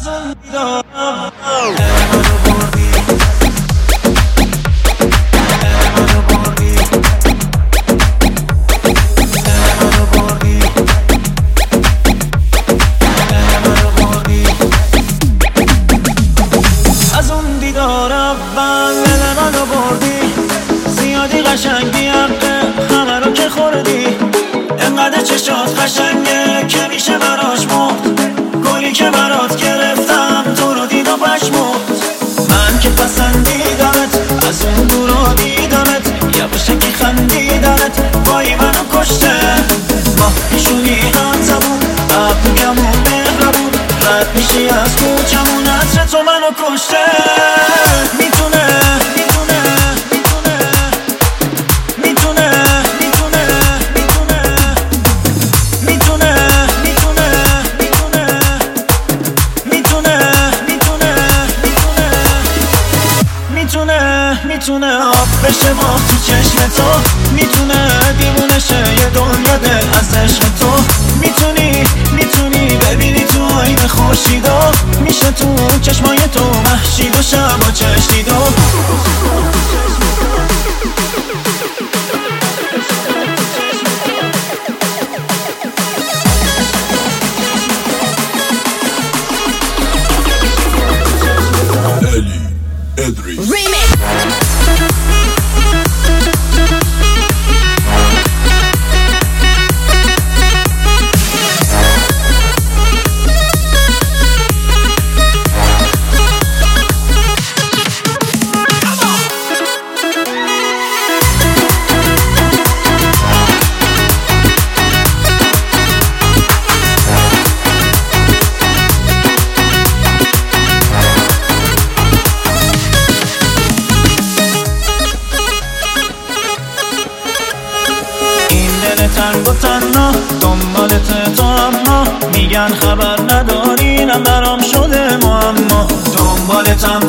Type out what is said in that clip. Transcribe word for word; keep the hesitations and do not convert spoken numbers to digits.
از اون دیدار اول دل منو بردی، زیادی قشنگی حقه همه رو که خوردی. انقدر چشات قشنگه که میشه براش مرد، گلی که برات گرفتم تو رو دید و پشمرد. من که پسندیدمت از اون دورا دیدمت، یواشکی خندیدمت وای منو کشته. ما پیشونی هم زبون ابروگمون مهربون، رد میشی از کوچمون عطر تو منو کشته. میتونه میتونه میتونه میتونه میتونه میتونه میتونه میتونه میتونه میتونه میتونه میتونه آب بشه ما تو چشم تو، میتونه دیوونه شه یه دنیا دل از عشق تو. میتونی میتونی ببینی تو آینه خورشیدو، میشه تو چشمای تو مهشید و شبا چشیدو. Eli Edris تنگ و تنها دنبالت تو، اما میگن خبر ندارینم برام شده معما. دنبالتم